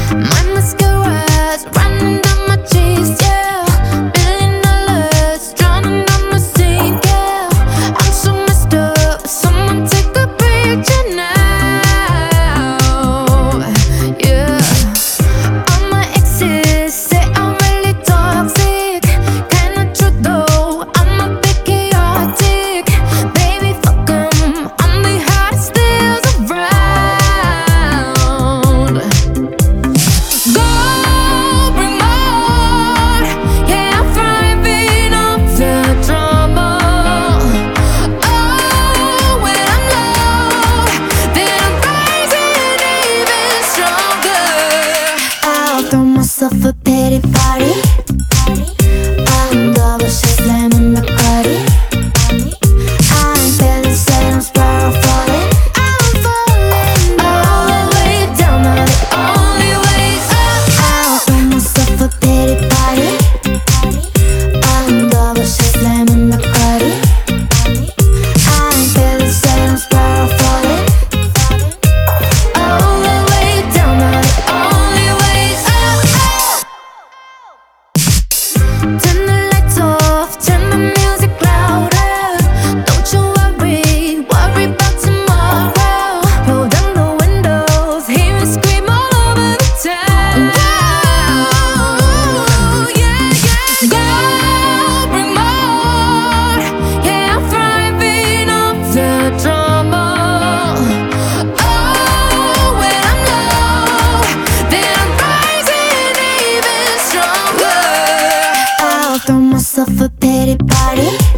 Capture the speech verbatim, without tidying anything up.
My mascara's running down my cheeks, yeah. Billion dollars drowning on the scene, yeah. I'm so messed up, someone take a picture now, yeah. All my exes say I'm really toxic, kinda true though, I'm a bit chaotic. Baby, fuck 'em, I'm the hottest stills around. Go bring more, yeah, I'm thriving off the drama. Oh, when I'm low, then I'm rising even stronger. I'll throw myself a pity party. I'm double shot slamming the party. I'm feeling sad, I'm spiral falling. I'm falling all the way down, not the only way up. I'll throw myself a pity party. I'm double shot slamming the party. I'm feeling sad, I'm spiral falling. All the way down, not the only way up. Turn the lights off, turn the music louder. Don't you worry, worry about tomorrow. Roll down the windows, hear me scream all over the town. Wow, yeah, yeah. Go bring more, yeah, I'm thriving off the drama. Oh, when I'm low, then I'm rising even stronger. I'll throw myself a pity party.